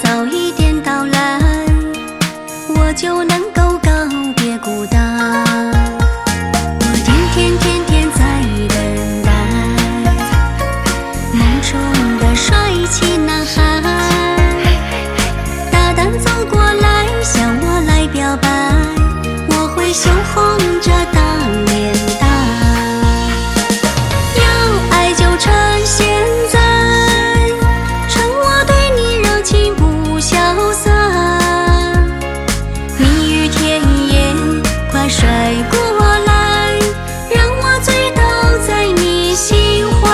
早一点到来，我就能够告别孤单。我天天在等待梦中的帅气男孩，大胆走过来向我来表白，我会羞红着当脸蛋。要爱就趁现在，趁我对你热情不消散，蜜语甜言快甩过来，让我醉倒在你心怀。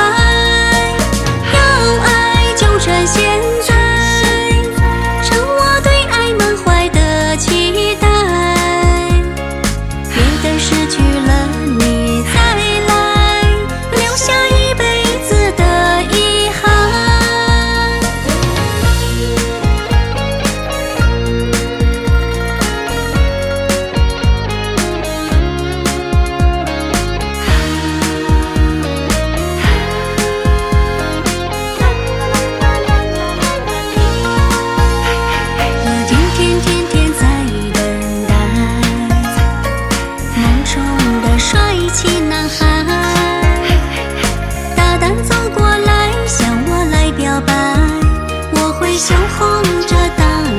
要爱就趁现在，趁我对爱满怀的期待，别等失去了你再来，留下一辈子的遗憾。我天在等待梦中的帅气男孩，大胆走过来向我来表白，我会羞红着当